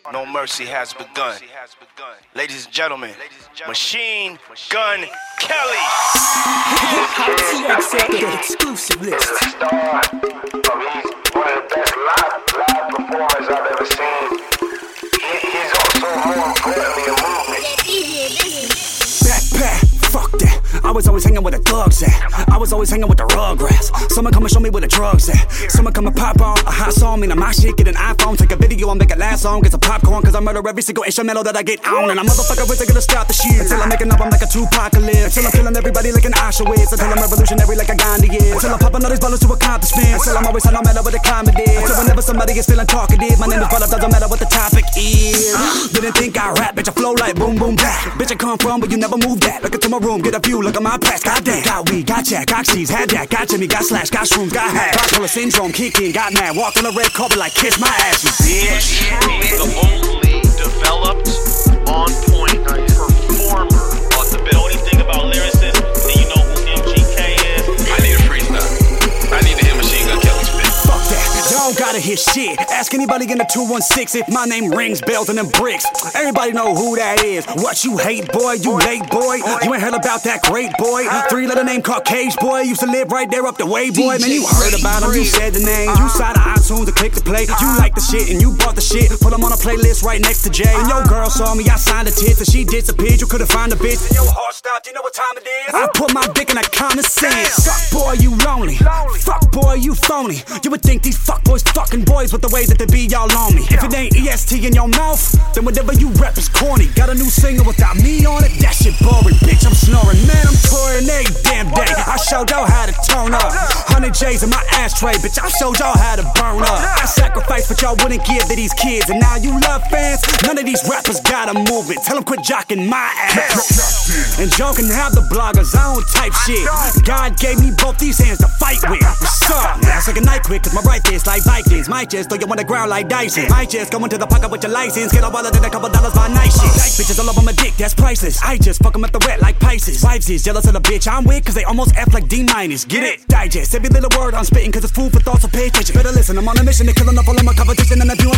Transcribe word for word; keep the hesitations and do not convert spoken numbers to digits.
no mercy has begun. Ladies and gentlemen, Machine Gun Kelly. The exclusive list. The star of he's one of the best live, live performers I've ever seen. He, he's also more importantly a movement. Backpack, fuck that. I was always hanging where the thugs at. I was always hanging with the rugrats. Someone come and show me where the drugs at. Someone come and pop on a hot song. Mean my shit, get an iPhone, take a video, and make it last song. Get some popcorn, cause I murder every single instrumental that I get on. And a motherfucker isn't gonna stop the shit until I'm making up, I'm like a Tupacalypse. Until I'm killing everybody like an Auschwitz. Until I'm revolutionary like a Gandhi is. Until I'm popping all these ballers to accomplishments. Until I'm always on no matter what the climate is. Until whenever somebody is feeling talkative, my name is brought up, doesn't matter what the topic is. Didn't think I rap, bitch, I flow like boom, boom, back. Bitch, I come from, but you never move that. Look into my room, get a view, look at my past, goddamn. Got weed, got jack, got cheese, had that, got Jimmy, got slash, got shrooms, got hash. Bipolar syndrome, kick in, got mad, walked on the red carpet like kiss my ass, you bitch. The only developed, on point performer on the bill. Only thing about lyricists, do you know who M G K is? I need a freestyle. I need to hear Machine Gun Kelly spit. Fuck that, y'all gotta hear shit. Ask anybody in the two one six if my name rings bells and them bricks. Everybody know who that is. What you hate, boy? You late, boy? You ain't heard about that great boy? Three letter name called Cage Boy. Used to live right there up the way, boy. Man, you heard about him, you said the name. You saw the iTunes to click to play. You like the shit and you bought the shit. Put him on a playlist right next to Jay. And your girl saw me, I signed the tits and she disappeared. You couldn't find a bitch. And your heart stopped, you know what time it is? I put my dick in a common sense. Fuck boy, you lonely. Fuck boy, you phony. You would think these fuck boys fucking boys with the way that they be y'all on me. If it ain't E S T in your mouth, then whatever you rep is corny. Got a new single without me on it, that shit boring. Bitch, I'm snoring, man, I'm touring every damn day. I showed y'all how to tone up. Hundred J's in my ashtray, bitch, I showed y'all how to burn up. I sacrificed what y'all wouldn't give to these kids, and now you love fans. None of these rappers got a movement. Tell them quit jocking my ass. And y'all can have the bloggers, I don't type shit. God gave me both these hands to fight with. What's up? Now it's like a night quick, cause my right fist like Vikings. Might just throw you on the ground like Dyson. Might just go into the pocket with your license. Get a wallet and a couple dollars by night shit. Bitches all over my dick, that's priceless. I just fuck them at the wet like Pisces. Wives is jealous of the bitch I'm with, cause they almost F like D minus. Get it? Digest every little word I'm spitting, cause it's food for thoughts, so pay attention. Better listen, I'm on a mission to kill enough all of my competition. And if you